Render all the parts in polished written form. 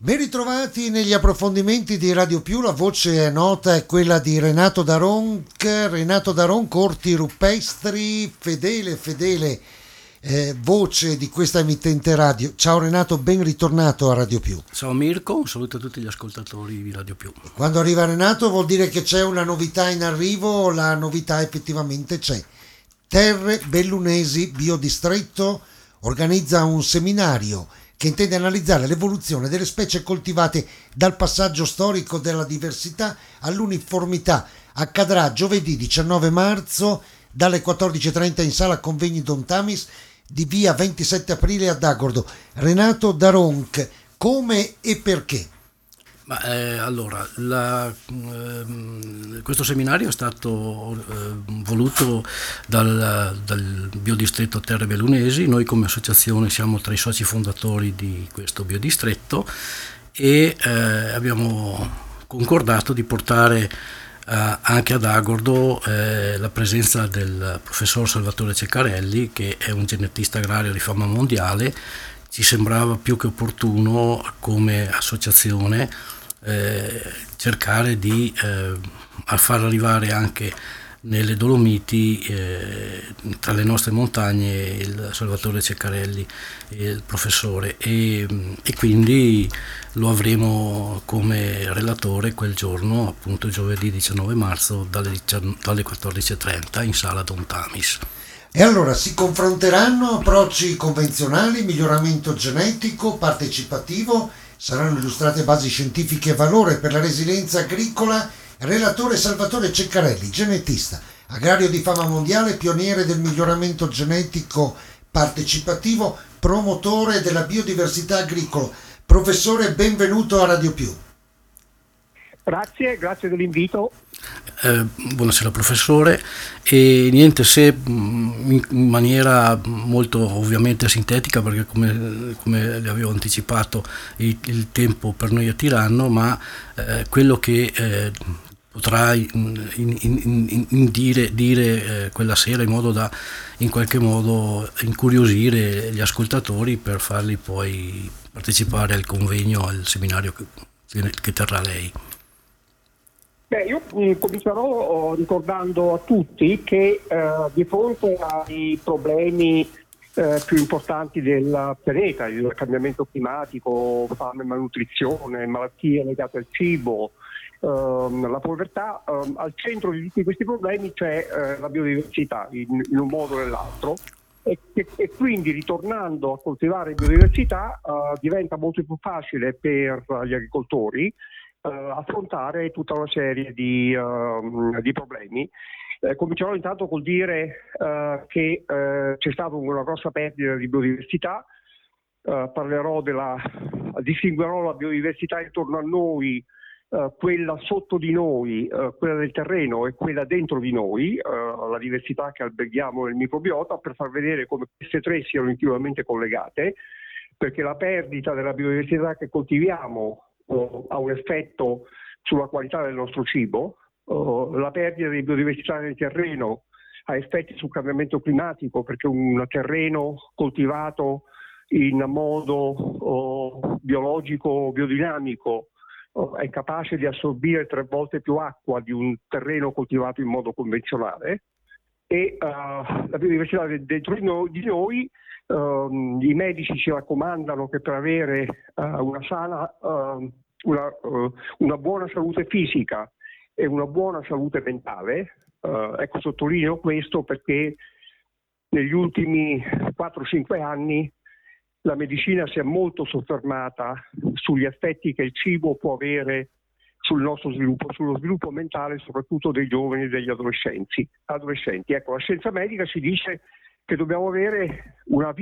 Ben ritrovati negli approfondimenti di Radio Più, la voce nota è quella di Renato Daron, corti rupestri, fedele voce di questa emittente radio. Ciao Renato, ben ritornato a Radio Più. Ciao Mirko, un saluto a tutti gli ascoltatori di Radio Più. Quando arriva Renato vuol dire che c'è una novità in arrivo, la novità effettivamente c'è. Terre Bellunesi Biodistretto organizza un seminario che intende analizzare l'evoluzione delle specie coltivate dal passaggio storico della diversità all'uniformità. Accadrà giovedì 19 marzo dalle 14.30 in sala convegni Don Tamis di via 27 aprile ad Agordo. Renato Daronc, come e perché? Questo seminario è stato voluto dal biodistretto Terre Bellunesi. Noi come associazione siamo tra i soci fondatori di questo biodistretto e abbiamo concordato di portare anche ad Agordo la presenza del professor Salvatore Ceccarelli, che è un genetista agrario di fama mondiale. Ci sembrava più che opportuno come associazione cercare di far arrivare anche nelle Dolomiti, tra le nostre montagne, il Salvatore Ceccarelli, il professore, e quindi lo avremo come relatore quel giorno, appunto giovedì 19 marzo dalle 14.30 in sala Don Tamis. E allora si confronteranno approcci convenzionali, miglioramento genetico, partecipativo, saranno illustrate basi scientifiche e valore per la resilienza agricola. Relatore Salvatore Ceccarelli, genetista, agrario di fama mondiale, pioniere del miglioramento genetico partecipativo, promotore della biodiversità agricola. Professore, benvenuto a Radio Più. Grazie dell'invito. Buonasera professore, e niente, se in maniera molto ovviamente sintetica, perché come le avevo anticipato il tempo per noi è tiranno, ma quello che potrà dire quella sera in modo da in qualche modo incuriosire gli ascoltatori per farli poi partecipare al convegno, al seminario che terrà lei. Io comincerò ricordando a tutti che di fronte ai problemi più importanti del pianeta, il cambiamento climatico, fame e malnutrizione, malattie legate al cibo, la povertà, al centro di tutti questi problemi c'è la biodiversità in un modo o nell'altro, e quindi ritornando a coltivare biodiversità diventa molto più facile per gli agricoltori affrontare tutta una serie di problemi. Comincerò intanto col dire che c'è stata una grossa perdita di biodiversità. Distinguerò la biodiversità intorno a noi, quella sotto di noi, quella del terreno e quella dentro di noi, la diversità che alberghiamo nel microbiota, per far vedere come queste tre siano intimamente collegate, perché la perdita della biodiversità che coltiviamo ha un effetto sulla qualità del nostro cibo, la perdita di biodiversità nel terreno ha effetti sul cambiamento climatico, perché un terreno coltivato in modo biologico, biodinamico, è capace di assorbire 3 volte più acqua di un terreno coltivato in modo convenzionale. E la biodiversità dentro di noi, i medici ci raccomandano che per avere una buona salute fisica e una buona salute mentale, sottolineo questo perché negli ultimi 4-5 anni la medicina si è molto soffermata sugli effetti che il cibo può avere sul nostro sviluppo, sullo sviluppo mentale, soprattutto dei giovani e degli adolescenti. La scienza medica ci dice che dobbiamo avere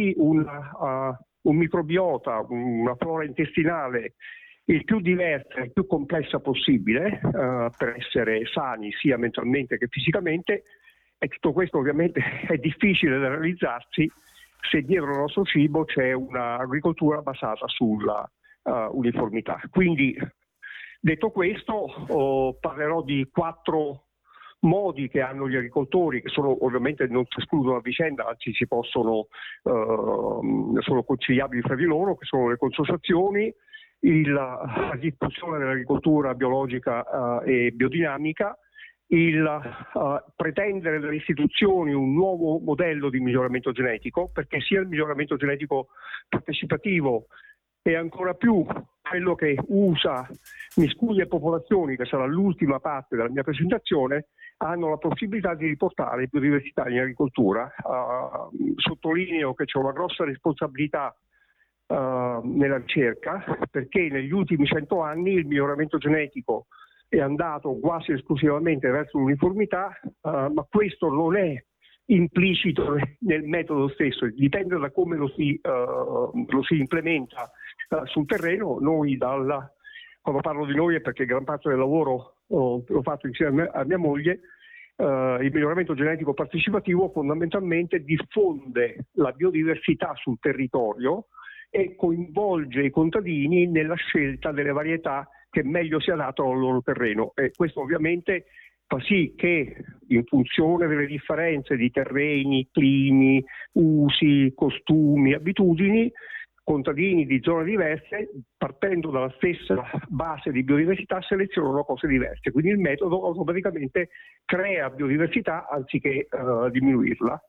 un microbiota, una flora intestinale il più diversa e il più complessa possibile per essere sani sia mentalmente che fisicamente, e tutto questo ovviamente è difficile da realizzarsi se dietro il nostro cibo c'è un'agricoltura basata sulla uniformità. Quindi, detto questo, parlerò di 4 modi che hanno gli agricoltori, che sono ovviamente non si escludono a vicenda, anzi sono conciliabili fra di loro, che sono le consociazioni, la diffusione dell'agricoltura biologica e biodinamica, il pretendere dalle istituzioni un nuovo modello di miglioramento genetico, perché sia il miglioramento genetico partecipativo e ancora più quello che usa miscuglie popolazioni, che sarà l'ultima parte della mia presentazione, hanno la possibilità di riportare biodiversità in agricoltura. Sottolineo che c'è una grossa responsabilità nella ricerca, perché negli ultimi 100 anni il miglioramento genetico è andato quasi esclusivamente verso l'uniformità, ma questo non è implicito nel metodo stesso, dipende da come lo si implementa sul terreno. Noi quando parlo di noi è perché gran parte del lavoro l'ho fatto insieme a mia moglie. Il miglioramento genetico partecipativo fondamentalmente diffonde la biodiversità sul territorio e coinvolge i contadini nella scelta delle varietà che meglio si adattano al loro terreno, e questo ovviamente fa sì che, in funzione delle differenze di terreni, climi, usi, costumi, abitudini, contadini di zone diverse, partendo dalla stessa base di biodiversità, selezionano cose diverse. Quindi il metodo automaticamente crea biodiversità anziché diminuirla.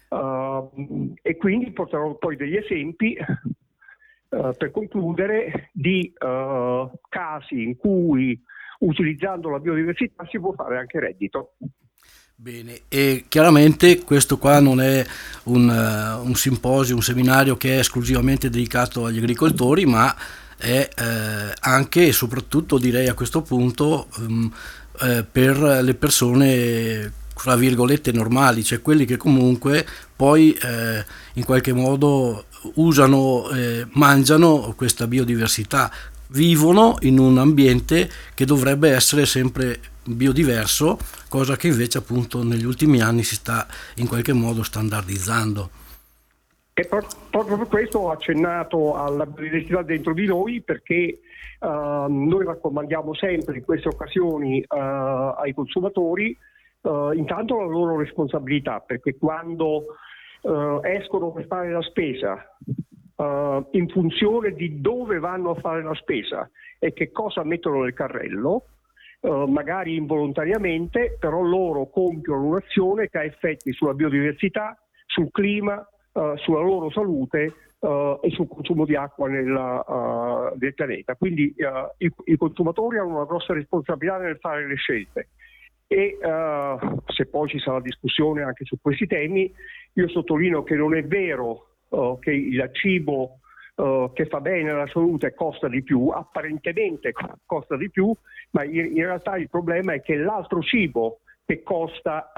E quindi porterò poi degli esempi per concludere di casi in cui, utilizzando la biodiversità, si può fare anche reddito. Bene, e chiaramente questo qua non è un simposio, un seminario che è esclusivamente dedicato agli agricoltori, ma è anche e soprattutto, direi a questo punto, per le persone fra virgolette normali, cioè quelli che comunque poi in qualche modo usano, mangiano questa biodiversità, vivono in un ambiente che dovrebbe essere sempre biodiverso, cosa che invece appunto negli ultimi anni si sta in qualche modo standardizzando. E proprio per questo ho accennato alla biodiversità dentro di noi, perché noi raccomandiamo sempre in queste occasioni ai consumatori intanto la loro responsabilità, perché quando escono per fare la spesa, in funzione di dove vanno a fare la spesa e che cosa mettono nel carrello, magari involontariamente, però loro compiono un'azione che ha effetti sulla biodiversità, sul clima, sulla loro salute e sul consumo di acqua del pianeta. Quindi i consumatori hanno una grossa responsabilità nel fare le scelte. E se poi ci sarà discussione anche su questi temi, io sottolineo che non è vero che il cibo che fa bene alla salute costa di più, apparentemente costa di più, ma in realtà il problema è che l'altro cibo che costa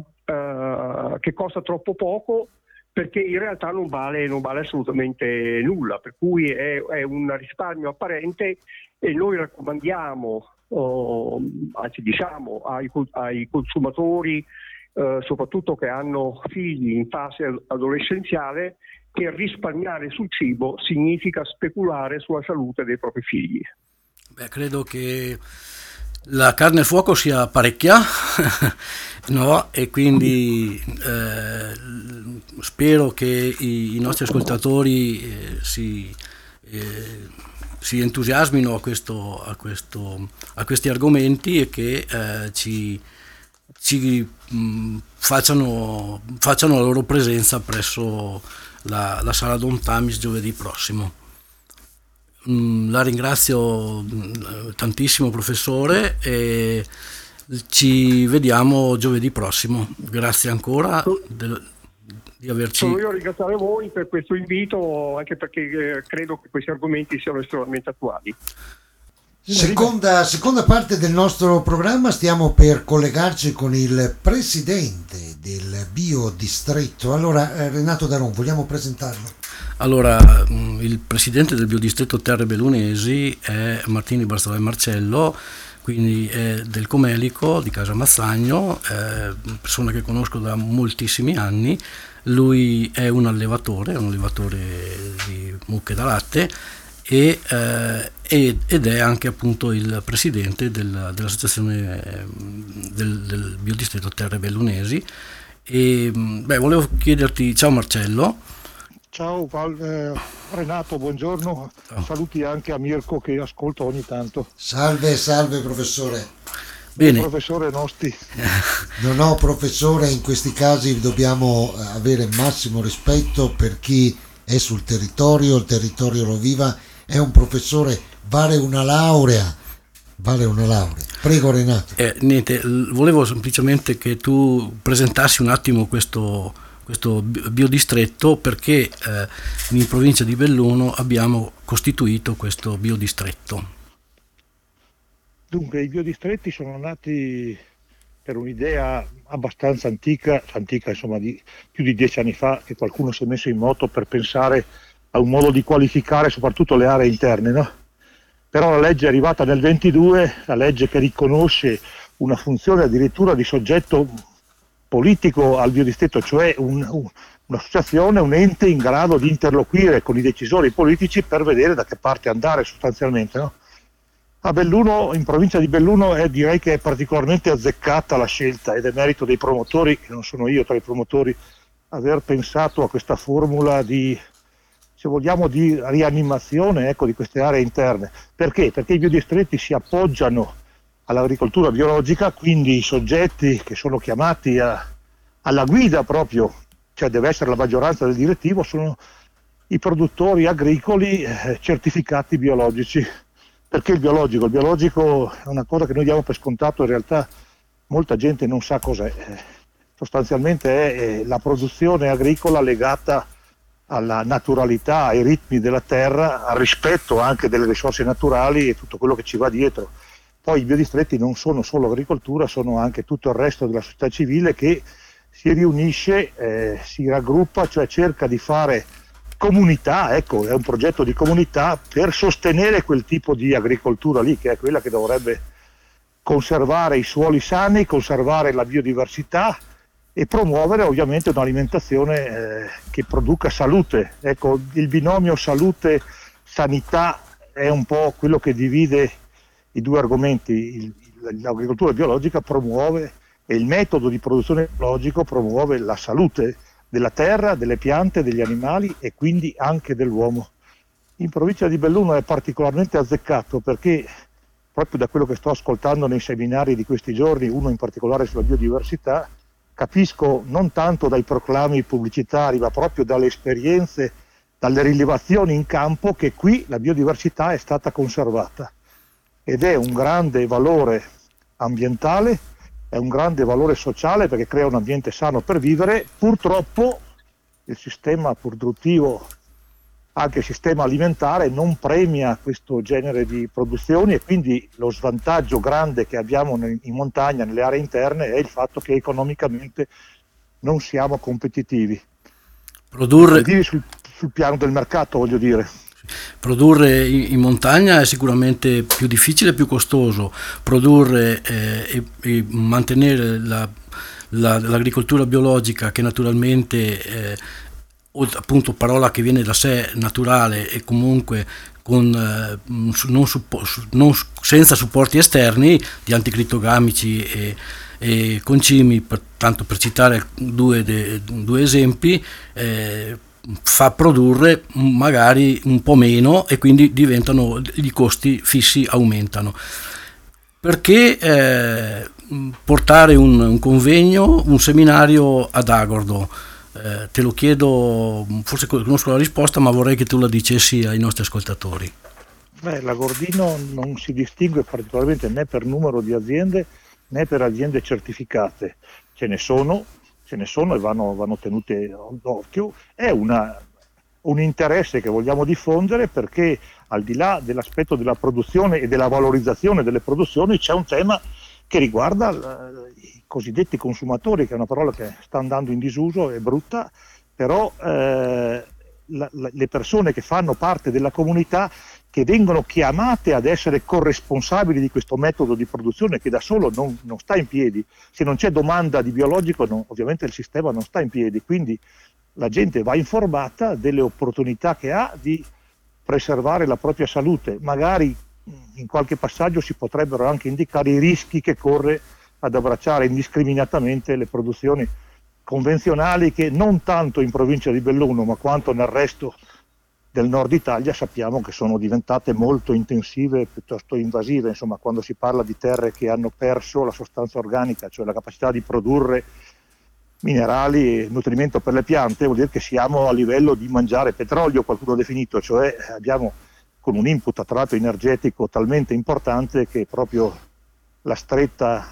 troppo poco, perché in realtà non vale assolutamente nulla, per cui è un risparmio apparente, e noi raccomandiamo, anzi diciamo ai consumatori, soprattutto che hanno figli in fase adolescenziale, che risparmiare sul cibo significa speculare sulla salute dei propri figli. Beh, credo che la carne al fuoco sia parecchia, no? E quindi spero che i nostri ascoltatori si entusiasmino a questi argomenti e che ci facciano la loro presenza presso la sala Don Tamis giovedì prossimo. La ringrazio tantissimo, professore, e ci vediamo giovedì prossimo. Grazie ancora di averci... Sono io a ringraziare voi per questo invito, anche perché credo che questi argomenti siano estremamente attuali. Seconda parte del nostro programma, stiamo per collegarci con il presidente del biodistretto. Allora, Renato Daron, vogliamo presentarlo? Allora, il presidente del biodistretto Terre Bellunesi è Martini Bartolomeo Marcello, quindi è del Comelico di Casa Mazzagno, persona che conosco da moltissimi anni. Lui è un allevatore di mucche da latte, ed è anche appunto il presidente dell'associazione del biodistretto Terre Bellunesi. E volevo chiederti, ciao Marcello. Ciao Renato, buongiorno. Ciao. Saluti anche a Mirko che ascolto ogni tanto. Salve, salve professore. Bene, Professore Nosti. No, professore, in questi casi dobbiamo avere massimo rispetto per chi è sul territorio, il territorio lo viva, è un professore, vale una laurea. Prego Renato. niente, volevo semplicemente che tu presentassi un attimo questo biodistretto, perché in provincia di Belluno abbiamo costituito questo biodistretto. Dunque, i biodistretti sono nati per un'idea abbastanza antica insomma di più di 10 anni fa, che qualcuno si è messo in moto per pensare a un modo di qualificare soprattutto le aree interne, no? Però la legge è arrivata nel 22, la legge che riconosce una funzione addirittura di soggetto politico al biodistretto, cioè un'associazione, un ente in grado di interloquire con i decisori politici per vedere da che parte andare sostanzialmente, no? A Belluno, in provincia di Belluno, direi che è particolarmente azzeccata la scelta, ed è merito dei promotori, che non sono io tra i promotori, aver pensato a questa formula di, se vogliamo, di rianimazione, ecco, di queste aree interne. Perché? Perché i biodistretti si appoggiano all'agricoltura biologica, quindi i soggetti che sono chiamati alla guida proprio, cioè deve essere la maggioranza del direttivo, sono i produttori agricoli certificati biologici. Perché il biologico? Il biologico è una cosa che noi diamo per scontato, in realtà molta gente non sa cos'è. Sostanzialmente è la produzione agricola legata alla naturalità, ai ritmi della terra, al rispetto anche delle risorse naturali e tutto quello che ci va dietro. Poi i biodistretti non sono solo agricoltura, sono anche tutto il resto della società civile che si riunisce, si raggruppa, cioè cerca di fare comunità, ecco, è un progetto di comunità per sostenere quel tipo di agricoltura lì, che è quella che dovrebbe conservare i suoli sani, conservare la biodiversità e promuovere ovviamente un'alimentazione che produca salute. Ecco, il binomio salute-sanità è un po' quello che divide i due argomenti. L'agricoltura biologica promuove, e il metodo di produzione biologico promuove la salute della terra, delle piante, degli animali e quindi anche dell'uomo. In provincia di Belluno è particolarmente azzeccato perché proprio da quello che sto ascoltando nei seminari di questi giorni, uno in particolare sulla biodiversità, capisco non tanto dai proclami pubblicitari ma proprio dalle esperienze, dalle rilevazioni in campo, che qui la biodiversità è stata conservata ed è un grande valore ambientale, è un grande valore sociale perché crea un ambiente sano per vivere. Purtroppo il sistema produttivo, anche il sistema alimentare, non premia questo genere di produzioni e quindi lo svantaggio grande che abbiamo in montagna, nelle aree interne, è il fatto che economicamente non siamo competitivi. Produrre Sul piano del mercato, voglio dire. Produrre in montagna è sicuramente più difficile e più costoso. Produrre e mantenere l'agricoltura biologica, che naturalmente appunto parola che viene da sé, naturale, e comunque senza supporti esterni di anticritogamici e concimi, tanto per citare due esempi, fa produrre magari un po' meno e quindi i costi fissi aumentano. Perché portare un convegno, un seminario ad Agordo? Te lo chiedo, forse conosco la risposta, ma vorrei che tu la dicessi ai nostri ascoltatori. L'Agordino non si distingue particolarmente né per numero di aziende né per aziende certificate. Ce ne sono e vanno tenute d'occhio. È un interesse che vogliamo diffondere perché al di là dell'aspetto della produzione e della valorizzazione delle produzioni c'è un tema che riguarda i cosiddetti consumatori, che è una parola che sta andando in disuso, è brutta, però le persone che fanno parte della comunità, che vengono chiamate ad essere corresponsabili di questo metodo di produzione che da solo non sta in piedi. Se non c'è domanda di biologico, ovviamente il sistema non sta in piedi, quindi la gente va informata delle opportunità che ha di preservare la propria salute. Magari in qualche passaggio si potrebbero anche indicare i rischi che corre ad abbracciare indiscriminatamente le produzioni convenzionali che non tanto in provincia di Belluno ma quanto nel resto del nord Italia sappiamo che sono diventate molto intensive e piuttosto invasive. Insomma, quando si parla di terre che hanno perso la sostanza organica, cioè la capacità di produrre minerali e nutrimento per le piante, vuol dire che siamo a livello di mangiare petrolio, qualcuno ha definito, cioè abbiamo con un input tra l'altro energetico talmente importante che proprio la stretta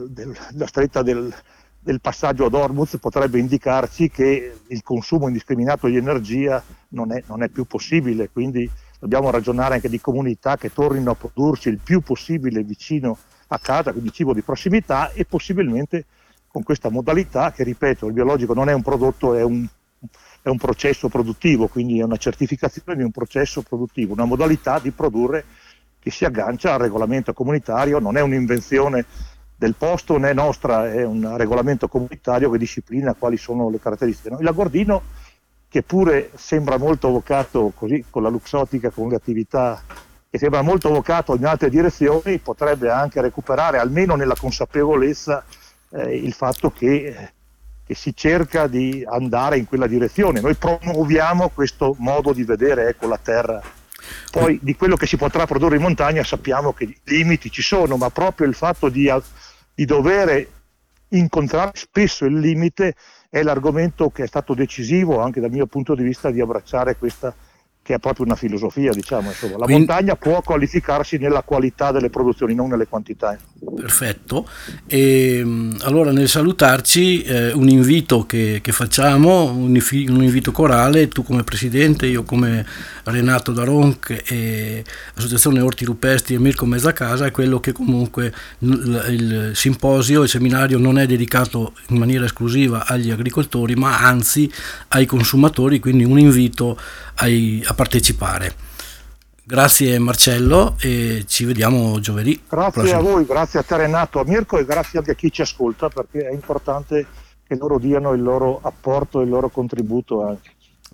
del passaggio ad Hormuz potrebbe indicarci che il consumo indiscriminato di energia non è più possibile, quindi dobbiamo ragionare anche di comunità che tornino a produrci il più possibile vicino a casa, quindi cibo di prossimità, e possibilmente con questa modalità che, ripeto, il biologico non è un prodotto, è un processo produttivo, quindi è una certificazione di un processo produttivo, una modalità di produrre che si aggancia al regolamento comunitario, non è un'invenzione del posto né nostra, è un regolamento comunitario che disciplina quali sono le caratteristiche. No? Il Lagordino, che pure sembra molto vocato così con la luxottica, con le attività, che sembra molto vocato in altre direzioni, potrebbe anche recuperare, almeno nella consapevolezza, il fatto che si cerca di andare in quella direzione. Noi promuoviamo questo modo di vedere la terra. Poi di quello che si potrà produrre in montagna sappiamo che i limiti ci sono, ma proprio il fatto di dover incontrare spesso il limite è l'argomento che è stato decisivo anche dal mio punto di vista di abbracciare questa che è proprio una filosofia, diciamo. Insomma, la montagna può qualificarsi nella qualità delle produzioni, non nelle quantità. Perfetto. E allora, nel salutarci, un invito che facciamo, un invito corale, tu come presidente, io come Renato Daronc e Associazione Orti Rupesti e Mirko Mezzacasa, è quello che comunque il simposio, il seminario non è dedicato in maniera esclusiva agli agricoltori, ma anzi ai consumatori, quindi un invito a partecipare. Grazie Marcello e ci vediamo giovedì. Grazie prossimo. A voi, grazie a te Renato, a Mirko, e grazie anche a chi ci ascolta, perché è importante che loro diano il loro apporto e il loro contributo anche.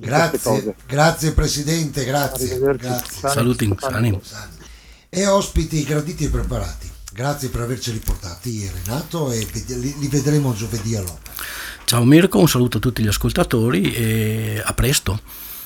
Grazie Presidente, grazie. Saluti. E ospiti graditi e preparati. Grazie per averceli portati Renato, e li vedremo giovedì all'opera. Ciao Mirko, un saluto a tutti gli ascoltatori e a presto.